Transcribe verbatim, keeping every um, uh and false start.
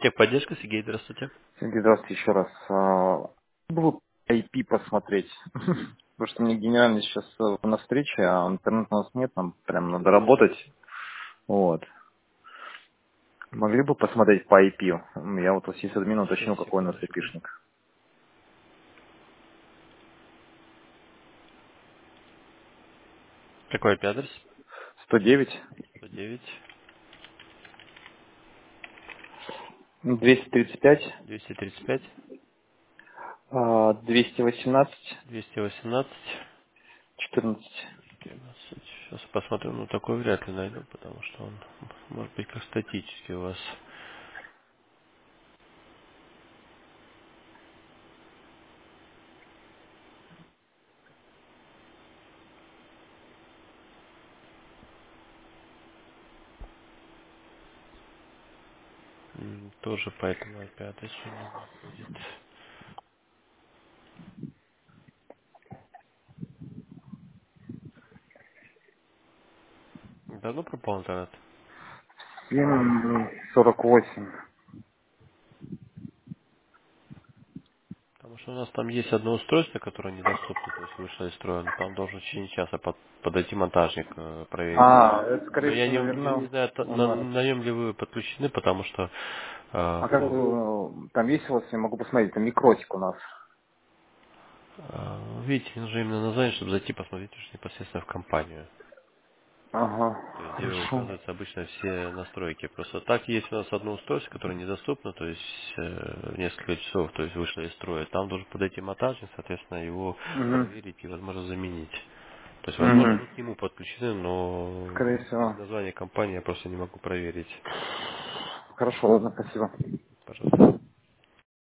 Техподдержка, Сергей, здравствуйте. Сергей, здравствуйте еще раз. А, Было ай пи посмотреть. Потому что мне генеральный сейчас э, на встрече, а интернета у нас нет, нам прям надо работать. Вот. Могли бы посмотреть по ай пи? М, Я вот у сисадмина Сейчас, уточнил, какой у нас секундочку. айпишник. Какой адрес? сто девять, сто девять, двести тридцать пять, двести тридцать пять, а, двести восемнадцать, двести восемнадцать, четырнадцать. четырнадцать. Сейчас посмотрю, ну такой вряд ли найду, потому что он может быть как статический у вас. М, Тоже по этому ай пи адресу не находит. Давно пропал интернет? семь сорок восемь. Потому что у нас там есть одно устройство, которое недоступно, то есть вышло из строя, но там должен в течение часа под- подойти монтажник э, проверить. А, это, Но скорее я всего, не, я наверное, не знаю, т- у на, нас. на нем ли вы подключены, потому что э, А как по- э, там есть у вас, я могу посмотреть, там микротик у нас. э, видите, мне нужно именно название, чтобы зайти посмотреть уж непосредственно в компанию. Ага, То есть, где хорошо. указываются обычно все настройки. Просто так есть у нас одно устройство, которое недоступно, то есть э, несколько часов, то есть вышло из строя. Там должен подойти монтажник, соответственно, его Угу. проверить и, возможно, заменить. То есть, возможно, Угу. вы к нему подключены, но Скорее без всего. названия компании я просто не могу проверить. Хорошо, ладно, спасибо.